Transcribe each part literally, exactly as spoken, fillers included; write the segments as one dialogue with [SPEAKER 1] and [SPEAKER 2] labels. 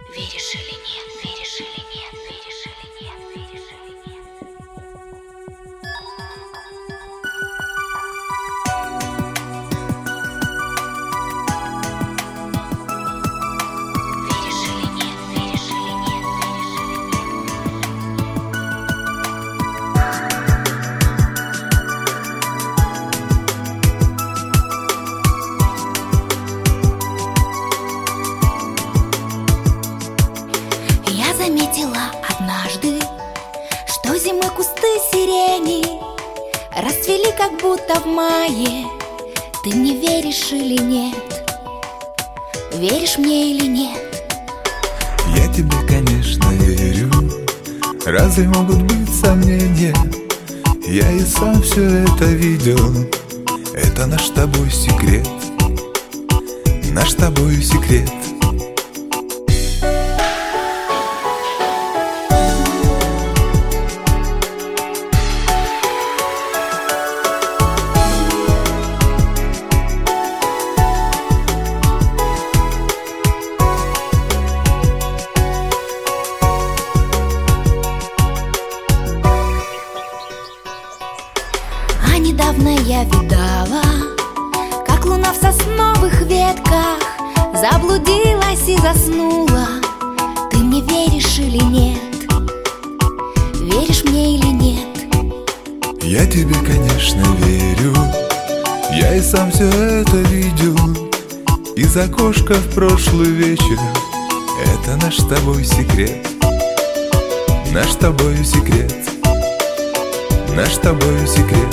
[SPEAKER 1] Веришь или нет, веришь или нет, веришь или нет, веришь или нет. Веришь или нет, веришь или нет, веришь или нет. Я заметила однажды, что зимой кусты сирени расцвели как будто в мае. Ты мне веришь или нет? Веришь мне или нет?
[SPEAKER 2] Я тебе, конечно, верю. Разве могут быть сомнения? Я и сам все это видел. Это наш с тобой секрет. Наш с тобой секрет.
[SPEAKER 1] А недавно я видала, как луна в сосновых ветках заблудилась и заснула. Ты мне веришь или нет? Веришь мне или нет?
[SPEAKER 2] Я тебе, конечно, верю. Я и сам все это видел. Из окошка в прошлый вечер. Это наш с тобой секрет. Наш с тобой секрет. Наш с тобой секрет.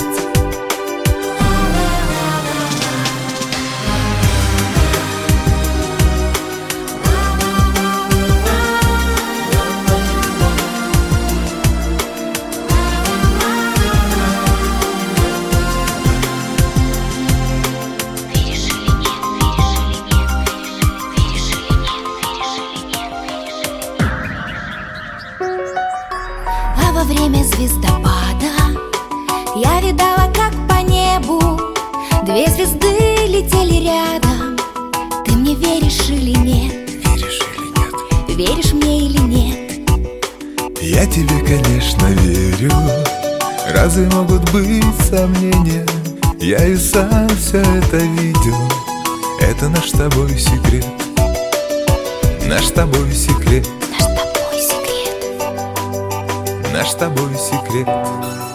[SPEAKER 1] А во время звездопада я видала, как по небу две звезды летели рядом. Ты мне веришь или нет?
[SPEAKER 2] Веришь или нет?
[SPEAKER 1] Веришь мне или нет?
[SPEAKER 2] Я тебе, конечно, верю. Разве могут быть сомнения? Я и сам все это видел. Это наш с тобой секрет. Наш с тобой секрет.
[SPEAKER 1] Наш с тобой секрет.
[SPEAKER 2] Наш с тобой секрет.